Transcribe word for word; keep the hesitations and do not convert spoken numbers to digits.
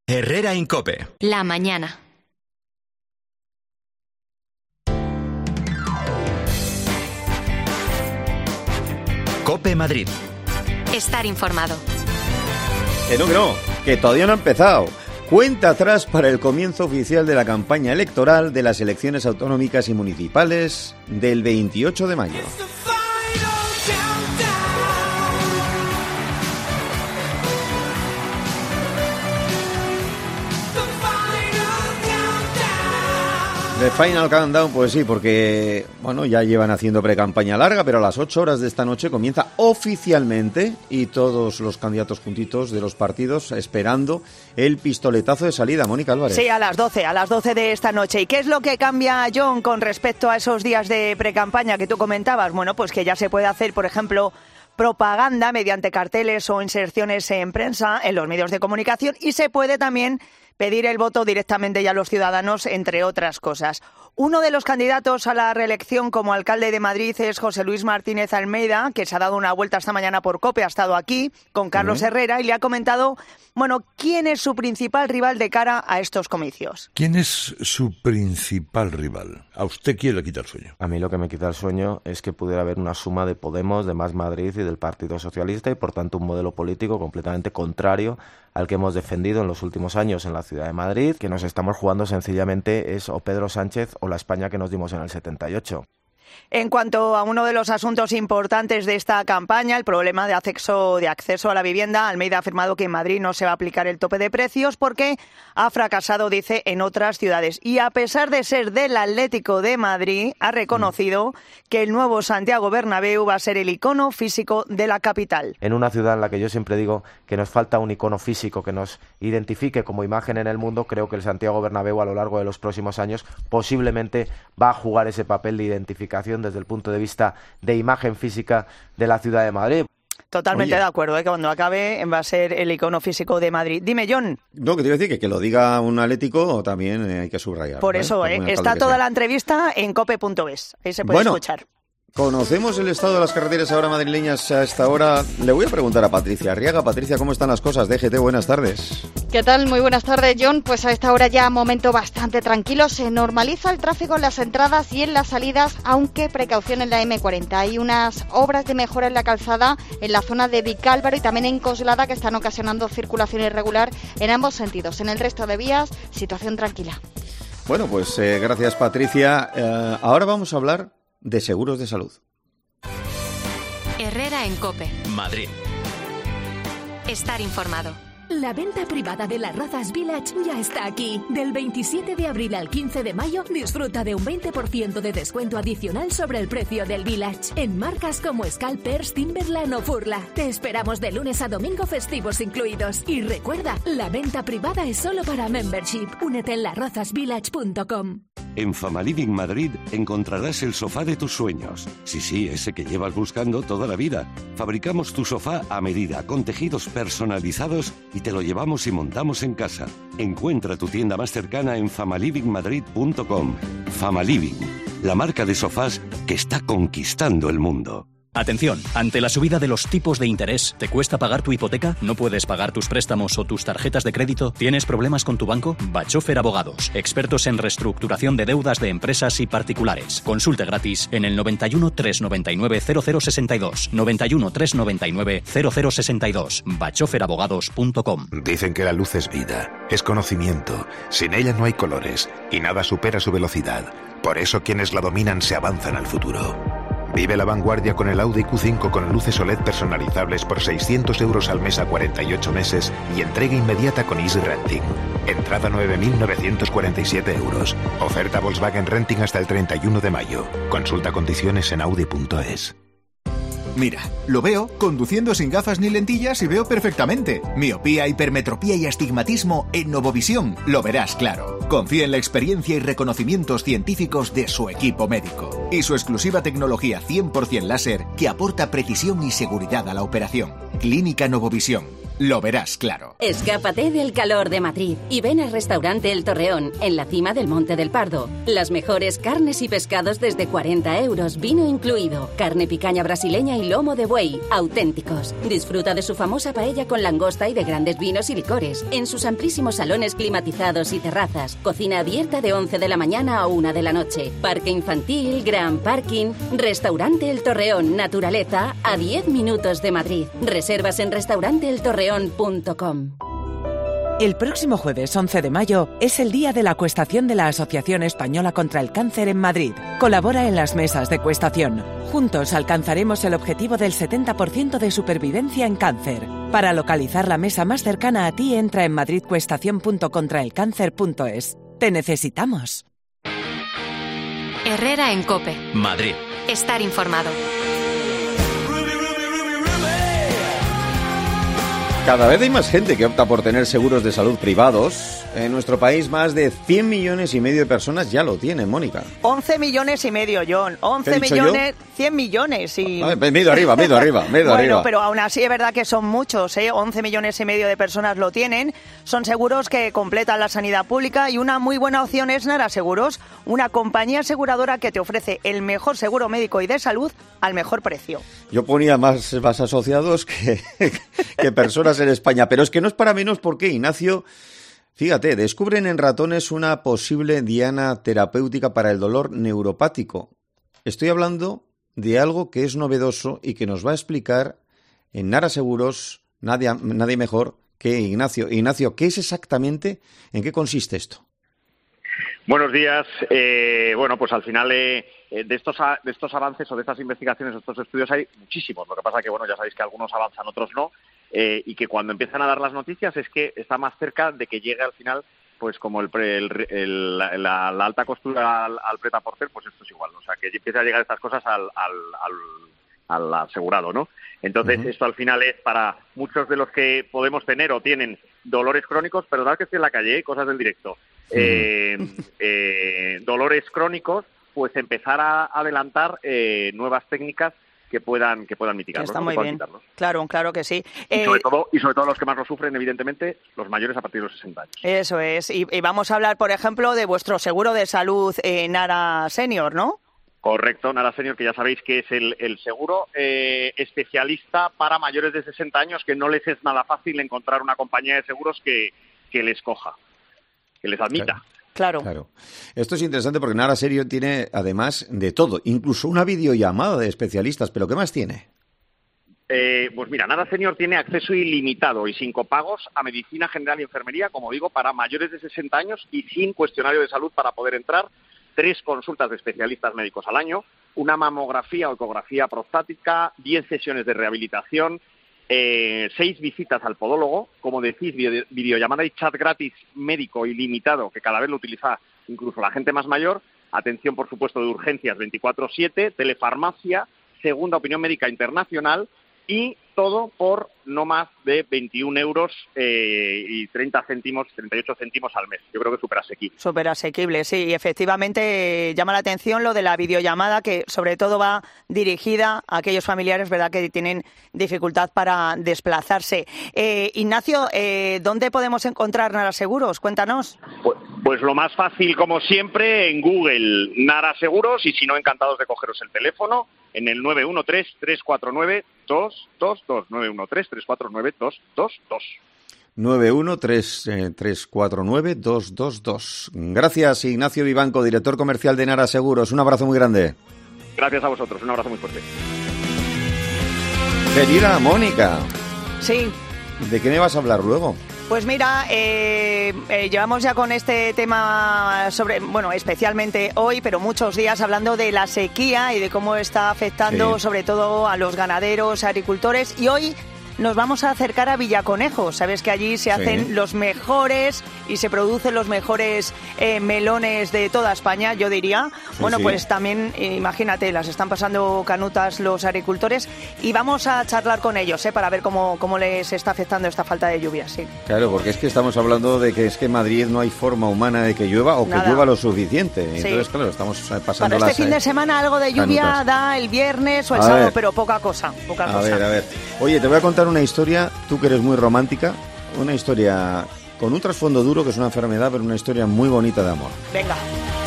Herrera en COPE. La mañana. COPE Madrid. Estar informado. Que no, que no, que todavía no ha empezado. Cuenta atrás para el comienzo oficial de la campaña electoral de las elecciones autonómicas y municipales del veintiocho de mayo. The Final Countdown, pues sí, porque bueno, ya llevan haciendo pre-campaña larga, pero a las ocho horas de esta noche comienza oficialmente y todos los candidatos juntitos de los partidos esperando el pistoletazo de salida. Mónica Álvarez. Sí, a las doce, a las doce de esta noche. ¿Y qué es lo que cambia, John, con respecto a esos días de pre-campaña que tú comentabas? Bueno, pues que ya se puede hacer, por ejemplo, propaganda mediante carteles o inserciones en prensa, en los medios de comunicación, y se puede también pedir el voto directamente ya a los ciudadanos, entre otras cosas. Uno de los candidatos a la reelección como alcalde de Madrid es José Luis Martínez Almeida, que se ha dado una vuelta esta mañana por COPE, ha estado aquí con Carlos uh-huh. Herrera y le ha comentado, bueno, quién es su principal rival de cara a estos comicios. ¿Quién es su principal rival? ¿A usted quién le quita el sueño? A mí lo que me quita el sueño es que pudiera haber una suma de Podemos, de Más Madrid y del Partido Socialista y por tanto un modelo político completamente contrario al que hemos defendido en los últimos años en la ciudad de Madrid, que nos estamos jugando sencillamente es o Pedro Sánchez o la España que nos dimos en el setenta y ocho. En cuanto a uno de los asuntos importantes de esta campaña, el problema de acceso, de acceso a la vivienda, Almeida ha afirmado que en Madrid no se va a aplicar el tope de precios porque ha fracasado, dice, en otras ciudades. Y a pesar de ser del Atlético de Madrid, ha reconocido que el nuevo Santiago Bernabéu va a ser el icono físico de la capital. En una ciudad en la que yo siempre digo que nos falta un icono físico que nos identifique como imagen en el mundo, creo que el Santiago Bernabéu a lo largo de los próximos años posiblemente va a jugar ese papel de identificación desde el punto de vista de imagen física de la ciudad de Madrid. Totalmente Oye. de acuerdo, ¿eh? Que cuando acabe va a ser el icono físico de Madrid. Dime, John. No, que te iba a decir que que lo diga un atlético también eh, hay que subrayar. Por ¿eh? eso, ¿eh? Está toda sea. la entrevista en cope punto es. Ahí se puede bueno, escuchar. Conocemos el estado de las carreteras ahora madrileñas a esta hora. Le voy a preguntar a Patricia Arriaga. Patricia, ¿cómo están las cosas? D G T, buenas tardes. ¿Qué tal? Muy buenas tardes, John. Pues a esta hora ya momento bastante tranquilo. Se normaliza el tráfico en las entradas y en las salidas, aunque precaución en la eme cuarenta. Hay unas obras de mejora en la calzada en la zona de Vicálvaro y también en Coslada que están ocasionando circulación irregular en ambos sentidos. En el resto de vías, situación tranquila. Bueno, pues eh, gracias, Patricia. Eh, ahora vamos a hablar de seguros de salud. Herrera en COPE. Madrid. Estar informado. La venta privada de Las Rozas Village ya está aquí. Del veintisiete de abril al quince de mayo, disfruta de un veinte por ciento de descuento adicional sobre el precio del Village. En marcas como Scalpers, Timberland o Furla. Te esperamos de lunes a domingo, festivos incluidos. Y recuerda, la venta privada es solo para membership. Únete en las rozas village punto com. En Famaliving Madrid encontrarás el sofá de tus sueños. Sí, sí, ese que llevas buscando toda la vida. Fabricamos tu sofá a medida, con tejidos personalizados y te lo llevamos y montamos en casa. Encuentra tu tienda más cercana en famaliving madrid punto com. Famaliving, la marca de sofás que está conquistando el mundo. Atención, ante la subida de los tipos de interés, ¿te cuesta pagar tu hipoteca? ¿No puedes pagar tus préstamos o tus tarjetas de crédito? ¿Tienes problemas con tu banco? Bachofer Abogados, expertos en reestructuración de deudas de empresas y particulares. Consulte gratis en el noventa y uno, trescientos noventa y nueve, cero cero sesenta y dos, noventa y uno, trescientos noventa y nueve, cero cero sesenta y dos, bachofer abogados punto com. Dicen que la luz es vida, es conocimiento. Sin ella no hay colores y nada supera su velocidad. Por eso quienes la dominan se avanzan al futuro. Vive la vanguardia con el Audi Q cinco con luces O L E D personalizables por seiscientos euros al mes a cuarenta y ocho meses y entrega inmediata con Easy Renting. Entrada nueve mil novecientos cuarenta y siete euros. Oferta Volkswagen Renting hasta el treinta y uno de mayo. Consulta condiciones en audi punto es. Mira, lo veo conduciendo sin gafas ni lentillas y veo perfectamente. Miopía, hipermetropía y astigmatismo en Novovisión. Lo verás claro. Confía en la experiencia y reconocimientos científicos de su equipo médico. Y su exclusiva tecnología cien por ciento láser que aporta precisión y seguridad a la operación. Clínica Novovisión. lo verás claro. Escápate del calor de Madrid y ven al restaurante El Torreón, en la cima del Monte del Pardo. Las mejores carnes y pescados desde cuarenta euros, vino incluido. Carne picaña brasileña y lomo de buey, auténticos. Disfruta de su famosa paella con langosta y de grandes vinos y licores. En sus amplísimos salones climatizados y terrazas. Cocina abierta de once de la mañana a una de la noche. Parque infantil, gran parking. Restaurante El Torreón, naturaleza, a diez minutos de Madrid. Reservas en restaurante el torreón punto com. El próximo jueves once de mayo es el día de la cuestación de la Asociación Española contra el Cáncer en Madrid. Colabora en las mesas de cuestación. Juntos alcanzaremos el objetivo del setenta por ciento de supervivencia en cáncer. Para localizar la mesa más cercana a ti, entra en madridcuestación punto contra el cáncer punto es. Te necesitamos. Herrera en COPE. Madrid. Estar informado. Cada vez hay más gente que opta por tener seguros de salud privados. En nuestro país más de cien millones y medio de personas ya lo tienen, Mónica. once millones y medio, John. once millones, cien millones y... Ay, me he ido arriba, me he ido arriba, me he ido bueno, arriba. pero aún así es verdad que son muchos, ¿eh? once millones y medio de personas lo tienen. Son seguros que completan la sanidad pública y una muy buena opción es Nara Seguros, una compañía aseguradora que te ofrece el mejor seguro médico y de salud al mejor precio. Yo ponía más, más asociados que, que personas en España, pero es que no es para menos porque, Ignacio, fíjate, descubren en ratones una posible diana terapéutica para el dolor neuropático. Estoy hablando de algo que es novedoso y que nos va a explicar en Nara Seguros nadie, nadie mejor que Ignacio. Ignacio, ¿qué es exactamente, en qué consiste esto? Buenos días. Eh, bueno, pues al final eh, de estos de estos avances o de estas investigaciones, de estos estudios hay muchísimos. Lo que pasa que, bueno, ya sabéis que algunos avanzan, otros no, eh, y que cuando empiezan a dar las noticias es que está más cerca de que llegue al final, pues como el, pre, el, el la, la alta costura al, al prêt-à-porter, pues esto es igual. O sea, que empieza a llegar estas cosas al, al, al, al asegurado, ¿no? Entonces, uh-huh. esto al final es para muchos de los que podemos tener o tienen dolores crónicos, pero da que estoy en la calle, ¿eh? Cosas del directo. Eh, eh, dolores crónicos, pues empezar a adelantar eh, nuevas técnicas que puedan que puedan mitigarlos. Está ¿no? muy que puedan bien. quitarlos. Claro, claro que sí. Y eh, sobre todo y sobre todo los que más lo sufren, evidentemente, los mayores a partir de los sesenta años. Eso es. Y, y vamos a hablar, por ejemplo, de vuestro seguro de salud eh, Nara Senior, ¿no? Correcto, Nara Senior, que ya sabéis que es el, el seguro eh, especialista para mayores de sesenta años, que no les es nada fácil encontrar una compañía de seguros que, que les coja, que les admita. Claro. Claro. Esto es interesante porque Nara Senior tiene, además de todo, incluso una videollamada de especialistas. ¿Pero qué más tiene? Eh, pues mira, Nara Senior tiene acceso ilimitado y sin copagos a medicina general y enfermería, como digo, para mayores de sesenta años y sin cuestionario de salud para poder entrar. Tres consultas de especialistas médicos al año, una mamografía o ecografía prostática, diez sesiones de rehabilitación, eh, seis visitas al podólogo, como decís, video, videollamada y chat gratis médico ilimitado, que cada vez lo utiliza incluso la gente más mayor, atención, por supuesto, de urgencias veinticuatro siete, telefarmacia, segunda opinión médica internacional y todo por no más de veintiún euros eh, y treinta céntimos, treinta y ocho céntimos al mes. Yo creo que es súper asequible. Súper asequible, sí. Y efectivamente eh, llama la atención lo de la videollamada, que sobre todo va dirigida a aquellos familiares, ¿verdad?, que tienen dificultad para desplazarse. Eh, Ignacio, eh, ¿dónde podemos encontrar Nara Seguros? Cuéntanos. Pues, pues lo más fácil, como siempre, en Google, Nara Seguros, y si no, encantados de cogeros el teléfono en el nueve uno tres, tres cuatro nueve, dos dos dos, nueve uno tres, tres cuatro nueve, dos dos dos. nueve uno tres, tres cuatro nueve, dos dos dos. Gracias, Ignacio Vivanco, director comercial de Nara Seguros. Un abrazo muy grande. Gracias a vosotros, un abrazo muy fuerte. Querida Mónica. Sí. ¿De qué me vas a hablar luego? Pues mira, eh, eh, llevamos ya con este tema sobre, bueno, especialmente hoy, pero muchos días hablando de la sequía y de cómo está afectando sí. sobre todo a los ganaderos, agricultores, y hoy nos vamos a acercar a Villaconejo. Sabes que allí se hacen sí. los mejores y se producen los mejores eh, melones de toda España, yo diría. Sí, bueno, sí. pues también, eh, imagínate, las están pasando canutas los agricultores y vamos a charlar con ellos eh, para ver cómo, cómo les está afectando esta falta de lluvia. Sí. Claro, porque es que estamos hablando de que es que en Madrid no hay forma humana de que llueva o Nada. que llueva lo suficiente. Sí. Entonces, claro, estamos pasando Para las este fin de semana algo de lluvia canutas. Da el viernes o el a sábado, ver. pero poca cosa. Poca a cosa. ver, a ver. Oye, te voy a contar una historia, tú que eres muy romántica, una historia con un trasfondo duro que es una enfermedad, pero una historia muy bonita de amor. Venga.